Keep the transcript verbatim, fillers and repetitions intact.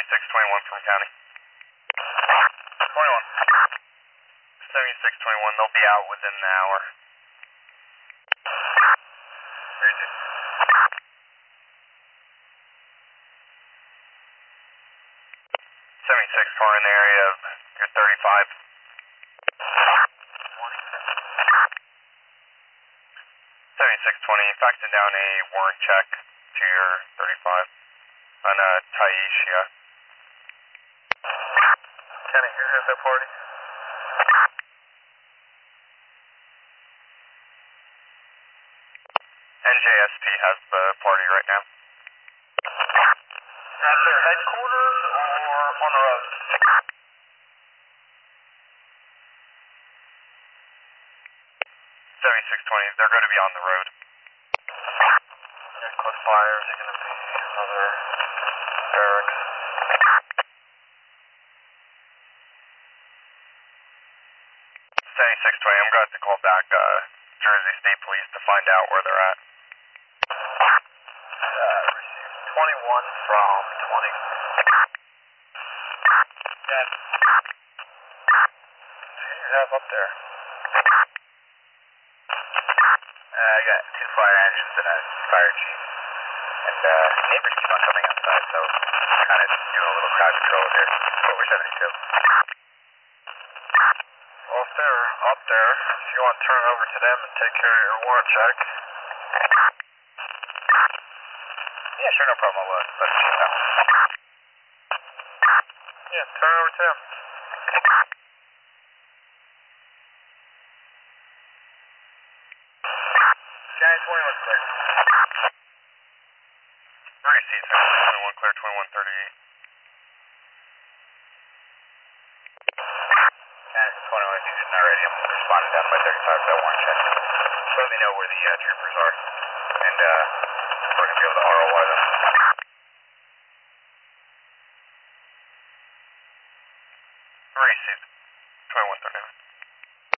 seventy-six twenty-one from county. twenty-one. seventy-six twenty-one, they'll be out within the hour. seventy-six car in the area of your thirty-five. seventy-six twenty, faxing down a warrant check to your thirty-five on a Taisha. Kenny, here at that party. N J S P has the party right now. At their headquarters or on the road? seventy-six twenty, they're going to be on the road. Close fires are going to be another barracks. seventy-six twenty, I'm going to have to call back uh, Jersey State Police to find out where they're at. Uh, twenty-one from twenty. Yeah. Who do you have up there? Uh, I got two fire engines and a fire chief. And uh, neighbors keep on coming outside, so kind of doing a little crowd control here. Over seventy-two. Well, if they're up there, if you want to turn over to them and take care of your warrant check. Yeah, sure, no problem. I'll uh, let you know. Yeah, turn over to them. County twenty-one clear. Three seats, twenty-one clear, twenty-one thirty-eight. County twenty-one, if you're not ready, I'm responding down to my thirty-five, so I want to check. Just let me know where the uh, troopers are, and uh, we're going to be able to R O I them. Three seats, twenty-one thirty-nine.